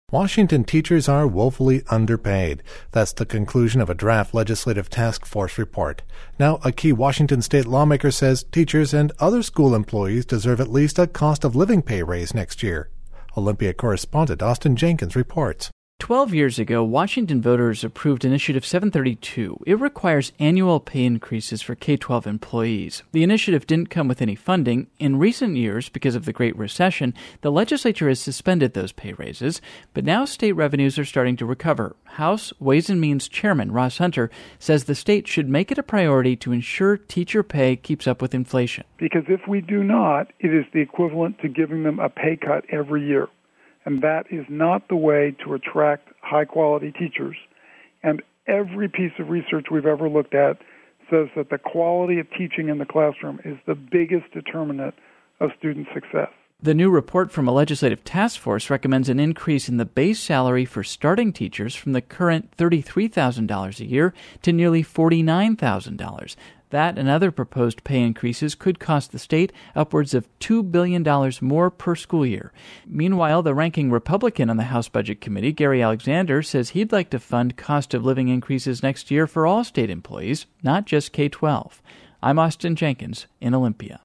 Washington teachers are woefully underpaid. That's the conclusion of a draft legislative task force report. Now, a key Washington state lawmaker says teachers and other school employees deserve at least a cost of living pay raise next year. Olympia correspondent Austin Jenkins reports. 12 years ago, Washington voters approved Initiative 732. It requires annual pay increases for K-12 employees. The initiative didn't come with any funding. In recent years, because of the Great Recession, the legislature has suspended those pay raises, but now state revenues are starting to recover. House Ways and Means Chairman Ross Hunter says the state should make it a priority to ensure teacher pay keeps up with inflation. Because if we do not, it is the equivalent to giving them a pay cut every year. And that is not the way to attract high-quality teachers. And every piece of research we've ever looked at says that the quality of teaching in the classroom is the biggest determinant of student success. The new report from a legislative task force recommends an increase in the base salary for starting teachers from the current $33,000 a year to nearly $49,000. That and other proposed pay increases could cost the state upwards of $2 billion more per school year. Meanwhile, the ranking Republican on the House Budget Committee, Gary Alexander, says he'd like to fund cost of living increases next year for all state employees, not just K-12. I'm Austin Jenkins in Olympia.